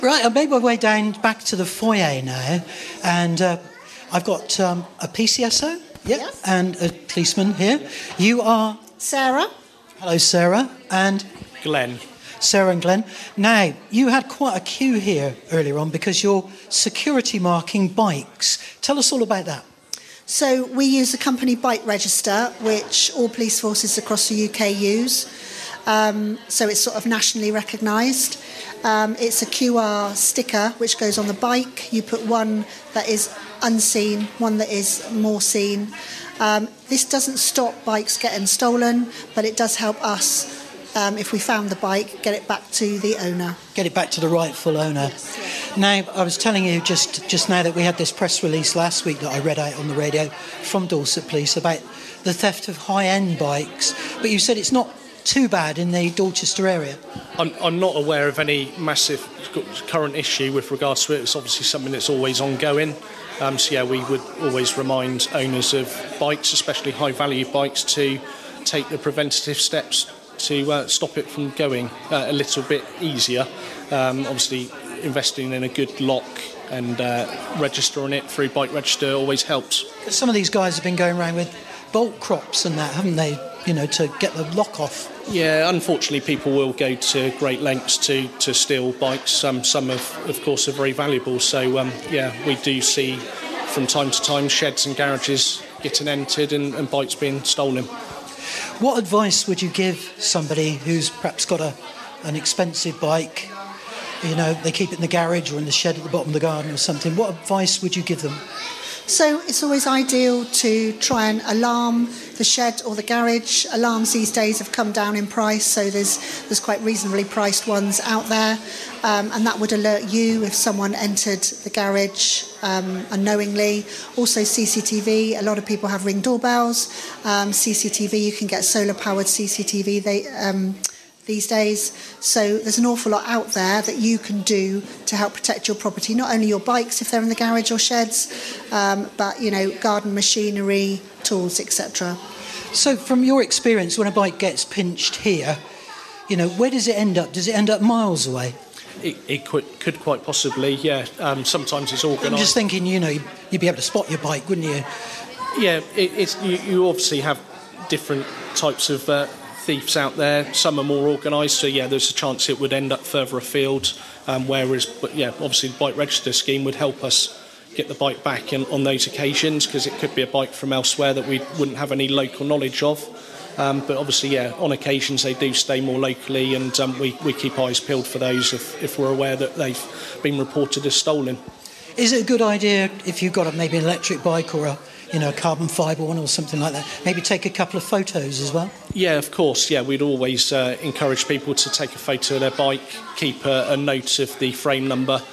Right, I made my way down back to the foyer now, and I've got a PCSO, Yes. and a policeman here. You are Sarah? hello, Sarah, and Glenn. Sarah and Glenn. Now, you had quite a queue here earlier on because you're security marking bikes. Tell us all about that. So we use a company bike register, which all police forces across the UK use. So it's sort of nationally recognised. It's a QR sticker which goes on the bike. You put one that is unseen, one that is more seen. This doesn't stop bikes getting stolen, but it does help us, if we found the bike, get it back to the owner. Get it back to the rightful owner. Yes, yeah. Now, I was telling you just now that we had this press release last week that I read out on the radio from Dorset Police about the theft of high-end bikes, but you said it's not too bad in the Dorchester area. I'm not aware of any massive current issue with regards to it. It's obviously something that's always ongoing. So yeah, we would always remind owners of bikes, especially high-value bikes, to take the preventative steps to stop it from going a little bit easier. Obviously, investing in a good lock and registering it through Bike Register always helps. Some of these guys have been going around with bolt crops and that, haven't they? You know, to get the lock off. Yeah, unfortunately, people will go to great lengths to steal bikes. Some of course, are very valuable. So, yeah, we do see from time to time sheds and garages getting entered and bikes being stolen. What advice would you give somebody who's perhaps got an expensive bike? You know, they keep it in the garage or in the shed at the bottom of the garden or something. What advice would you give them? So it's always ideal to try and alarm the shed or the garage. Alarms these days have come down in price, so there's quite reasonably priced ones out there, and that would alert you if someone entered the garage unknowingly. Also CCTV, a lot of people have Ring doorbells. CCTV, you can get solar-powered CCTV these days. So there's an awful lot out there that you can do to help protect your property, not only your bikes if they're in the garage or sheds, but, you know, garden machinery, tools, etc. So from your experience, when a bike gets pinched here, you know, where does it end up? Does it end up miles away? It could quite possibly, yeah. Sometimes it's organised. I'm just thinking, you know, you'd be able to spot your bike, wouldn't you? Yeah, you obviously have different types of thieves out there. Some are more organised, so yeah, there's a chance it would end up further afield. But yeah, obviously the bike register scheme would help us get the bike back on those occasions, because it could be a bike from elsewhere that we wouldn't have any local knowledge of. But obviously, yeah, on occasions they do stay more locally, and we keep eyes peeled for those if we're aware that they've been reported as stolen. Is it a good idea if you've got maybe an electric bike or a carbon fibre one or something like that, maybe take a couple of photos as well? Yeah, of course. Yeah, we'd always encourage people to take a photo of their bike, keep a note of the frame number,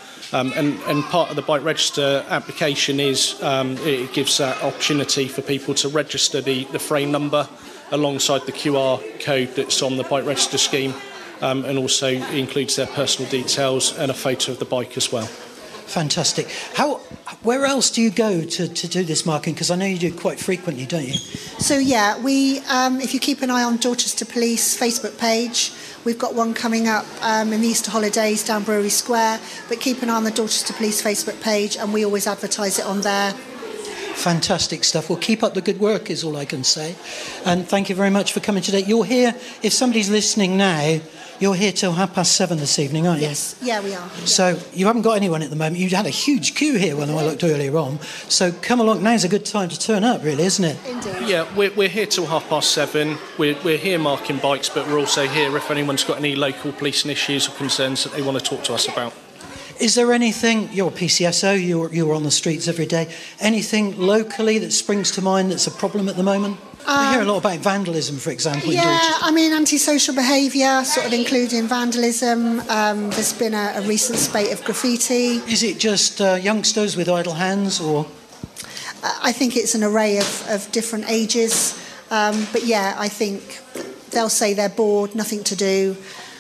and part of the bike register application is it gives that opportunity for people to register the frame number alongside the QR code that's on the bike register scheme, and also includes their personal details and a photo of the bike as well. Fantastic. Where else do you go to do this marking? Because I know you do it quite frequently, don't you? So yeah, we if you keep an eye on Dorchester Police Facebook page, we've got one coming up in the Easter holidays down Brewery Square, but keep an eye on the Dorchester Police Facebook page, and we always advertise it on there. Fantastic stuff. Well, keep up the good work is all I can say. And thank you very much for coming today. You're here, if somebody's listening now, you're here till 7:30 this evening, aren't you? Yes, yeah, we are. So you haven't got anyone at the moment. You had a huge queue here when I looked earlier on. So come along, now's a good time to turn up, really, isn't it? Indeed. Yeah, we're here till 7:30. We're here marking bikes, but we're also here if anyone's got any local policing issues or concerns that they want to talk to us about. Is there anything, you're a PCSO, you're on the streets every day, anything locally that springs to mind that's a problem at the moment? I hear a lot about vandalism, for example, in Yeah, Dorchester. I mean, antisocial behaviour, sort of including vandalism. There's been a recent spate of graffiti. Is it just youngsters with idle hands, or...? I think it's an array of different ages. But yeah, I think they'll say they're bored, nothing to do,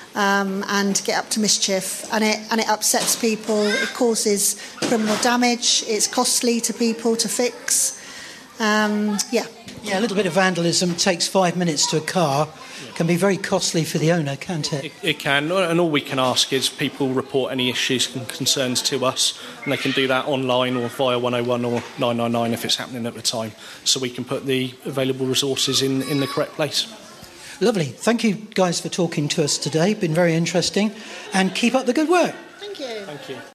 and get up to mischief. And it upsets people. It causes criminal damage. It's costly to people to fix. Yeah. Yeah, a little bit of vandalism takes 5 minutes to a car can be very costly for the owner, can't it? It can, and all we can ask is people report any issues and concerns to us, and they can do that online or via 101 or 999 if it's happening at the time, so we can put the available resources in the correct place. Lovely. Thank you guys for talking to us today. Been very interesting, and keep up the good work. Thank you. Thank you.